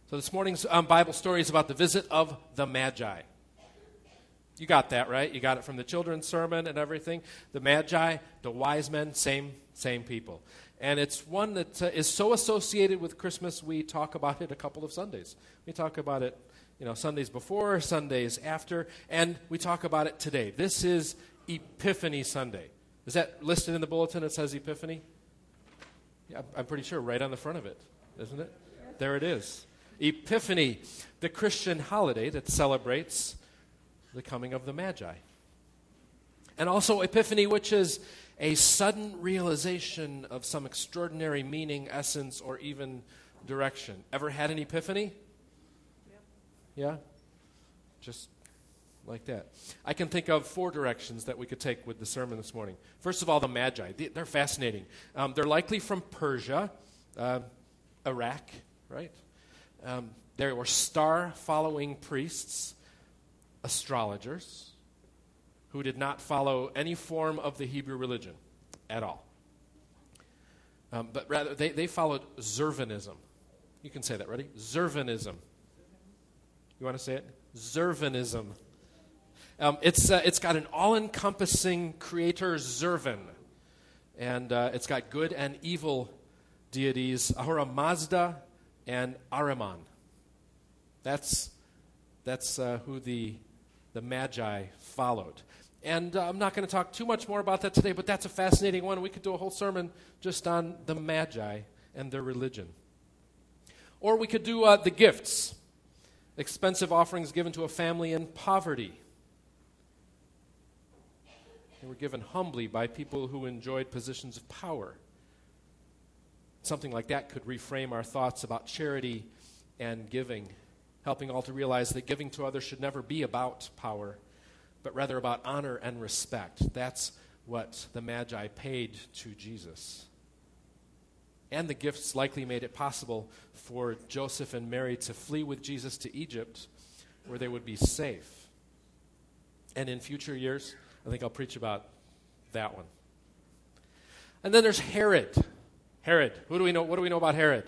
So this morning's Bible story is about the visit of the Magi. You got that, right? You got it from the children's sermon and everything. The Magi, the wise men, same people. And it's one that is so associated with Christmas, we talk about it a couple of Sundays. We talk about it, Sundays before, Sundays after, and we talk about it today. This is Epiphany Sunday. Is that listed in the bulletin? It says Epiphany? Yeah, I'm pretty sure right on the front of it, isn't it? There it is. Epiphany, the Christian holiday that celebrates the coming of the Magi. And also Epiphany, which is a sudden realization of some extraordinary meaning, essence, or even direction. Ever had an epiphany? Yeah? Just like that. I can think of 4 directions that we could take with the sermon this morning. First of all, the Magi. They're fascinating. They're likely from Persia, Iraq, right? They were star-following priests, astrologers, who did not follow any form of the Hebrew religion at all. But rather, they followed Zervanism. You can say that, ready? Zervanism. You want to say it? Zervanism. It's got an all-encompassing creator, Zervan. And it's got good and evil deities, Ahura Mazda and Ahriman. That's who the Magi followed. And I'm not going to talk too much more about that today, but that's a fascinating one. We could do a whole sermon just on the Magi and their religion. Or we could do the gifts, expensive offerings given to a family in poverty. They were given humbly by people who enjoyed positions of power. Something like that could reframe our thoughts about charity and giving, helping all to realize that giving to others should never be about power, but rather about honor and respect. That's what the Magi paid to Jesus. And the gifts likely made it possible for Joseph and Mary to flee with Jesus to Egypt, where they would be safe. And in future years, I think I'll preach about that one. And then there's Herod. Herod. Who do we know? What do we know about Herod?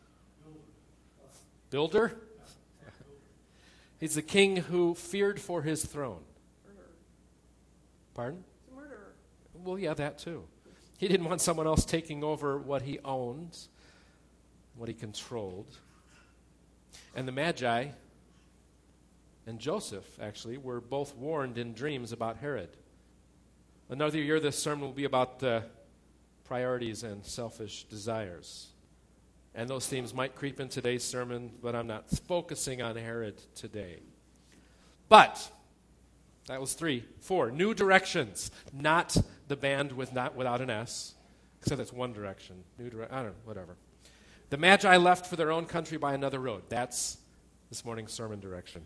Builder? He's the king who feared for his throne. Murderer. Pardon? He's a murderer. Well, yeah, that too. He didn't want someone else taking over what he owned, what he controlled. And the Magi and Joseph, actually, were both warned in dreams about Herod. Another year, this sermon will be about priorities and selfish desires. And those themes might creep in today's sermon, but I'm not focusing on Herod today. But that was 3. 4, new directions, not the band without an S, except that's one direction. I don't know, whatever. The Magi left for their own country by another road. That's this morning's sermon direction.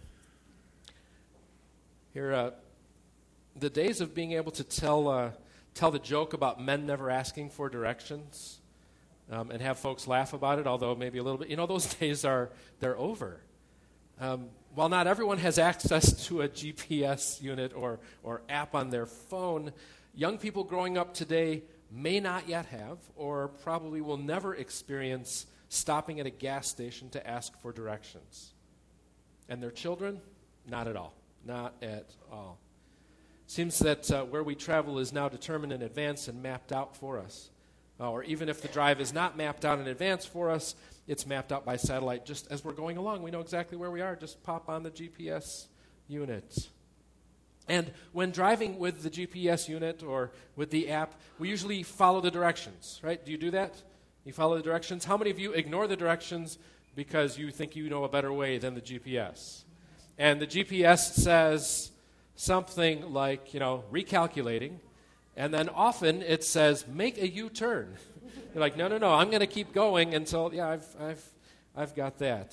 Here, the days of being able to tell the joke about men never asking for directions and have folks laugh about it, although maybe a little bit, those days they're over. While not everyone has access to a GPS unit or app on their phone, young people growing up today may not yet have, or probably will never experience stopping at a gas station to ask for directions. And their children, not at all. Not at all. Seems that where we travel is now determined in advance and mapped out for us. Or even if the drive is not mapped out in advance for us, it's mapped out by satellite. Just as we're going along, we know exactly where we are. Just pop on the GPS unit. And when driving with the GPS unit or with the app, we usually follow the directions, right? Do you do that? You follow the directions? How many of you ignore the directions because you think you know a better way than the GPS? And the GPS says something like, recalculating. And then often it says, make a U-turn. You're like, no, I'm going to keep going until, I've got that.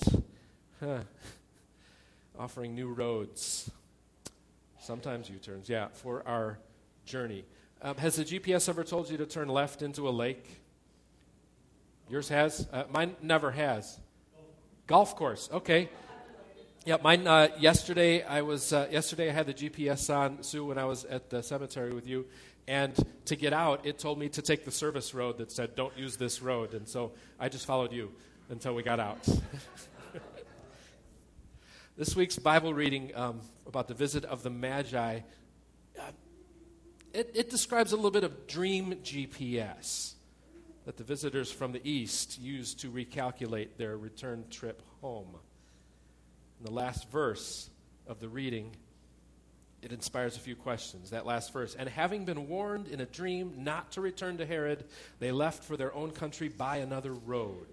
Offering new roads. Sometimes U-turns, for our journey. Has the GPS ever told you to turn left into a lake? Yours has? Mine never has. Golf course, okay. Yeah, mine, yesterday I had the GPS on, Sue, when I was at the cemetery with you, and to get out, it told me to take the service road that said, don't use this road, and so I just followed you until we got out. This week's Bible reading about the visit of the Magi, it describes a little bit of dream GPS that the visitors from the east used to recalculate their return trip home. In the last verse of the reading, it inspires a few questions. That last verse, and having been warned in a dream not to return to Herod, they left for their own country by another road.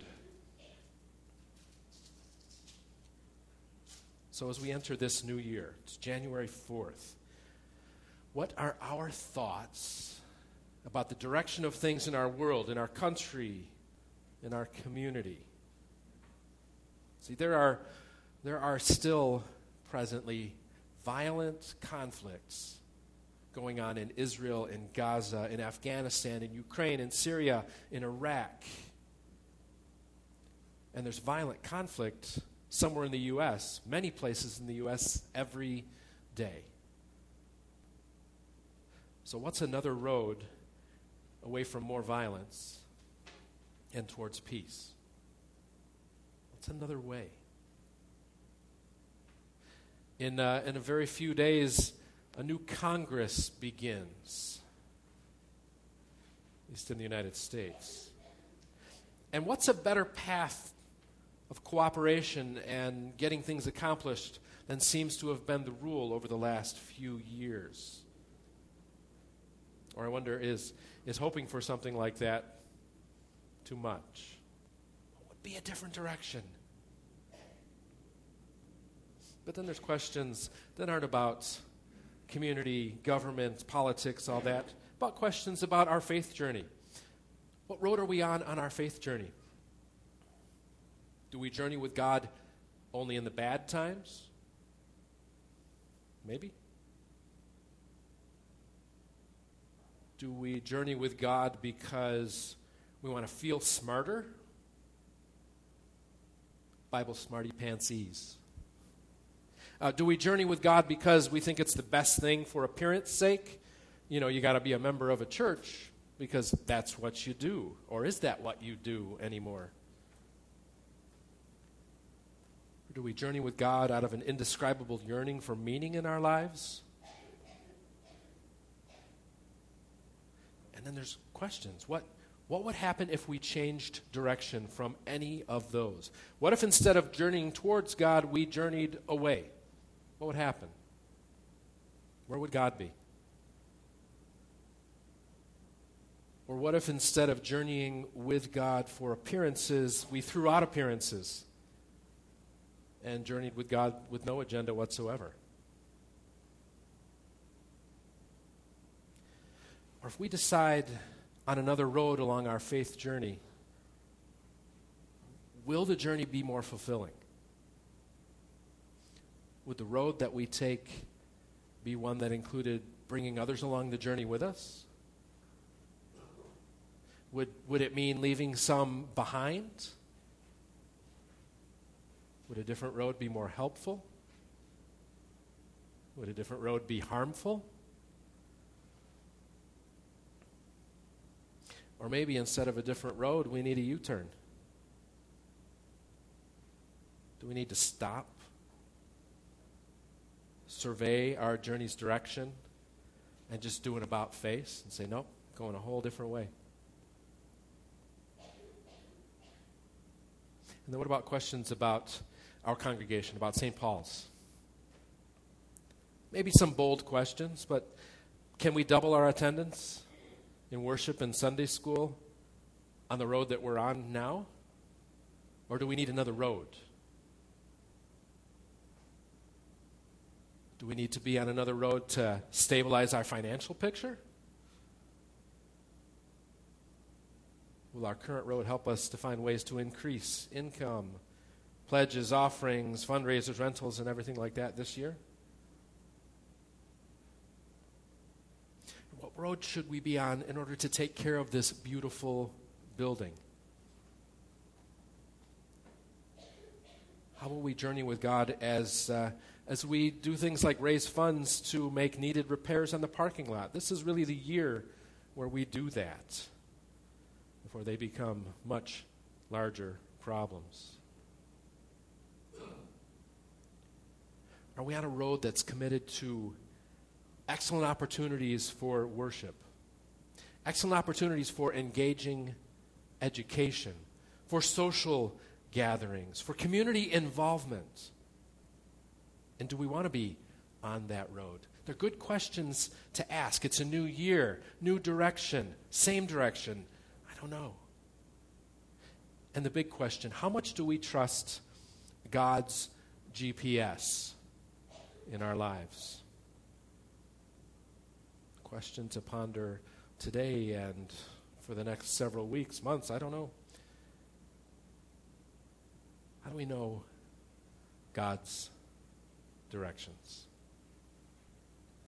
So as we enter this new year, it's January 4th, what are our thoughts about the direction of things in our world, in our country, in our community? See, there are still presently violent conflicts going on in Israel, in Gaza, in Afghanistan, in Ukraine, in Syria, in Iraq. And there's violent conflict somewhere in the U.S., many places in the U.S. every day. So what's another road away from more violence and towards peace? What's another way? In a very few days, a new Congress begins, at least in the United States. And what's a better path of cooperation and getting things accomplished than seems to have been the rule over the last few years? Or I wonder, is hoping for something like that too much? What would be a different direction? But then there's questions that aren't about community, government, politics, all that, about questions about our faith journey. What road are we on our faith journey? Do we journey with God only in the bad times? Maybe. Do we journey with God because we want to feel smarter? Bible smarty pantsies. Do we journey with God because we think it's the best thing for appearance sake? You know, you got to be a member of a church because that's what you do. Or is that what you do anymore? Or do we journey with God out of an indescribable yearning for meaning in our lives? And then there's questions. What would happen if we changed direction from any of those? What if instead of journeying towards God, we journeyed away? What would happen? Where would God be? Or what if instead of journeying with God for appearances, we threw out appearances and journeyed with God with no agenda whatsoever? Or if we decide on another road along our faith journey, will the journey be more fulfilling? Would the road that we take be one that included bringing others along the journey with us? Would it mean leaving some behind? Would a different road be more helpful? Would a different road be harmful? Or maybe instead of a different road, we need a U-turn. Do we need to stop, survey our journey's direction, and just do an about-face and say, nope, going a whole different way? And then what about questions about our congregation, about St. Paul's? Maybe some bold questions, but can we double our attendance in worship and Sunday school on the road that we're on now? Or do we need another road? Do we need to be on another road to stabilize our financial picture? Will our current road help us to find ways to increase income, pledges, offerings, fundraisers, rentals, and everything like that this year? What road should we be on in order to take care of this beautiful building? How will we journey with God as we do things like raise funds to make needed repairs on the parking lot? This is really the year where we do that before they become much larger problems. Are we on a road that's committed to excellent opportunities for worship, excellent opportunities for engaging education, for social gatherings, for community involvement? And do we want to be on that road? They're good questions to ask. It's a new year, new direction, same direction. I don't know. And the big question, how much do we trust God's GPS in our lives? Question to ponder today and for the next several weeks, months, I don't know. How do we know God's directions?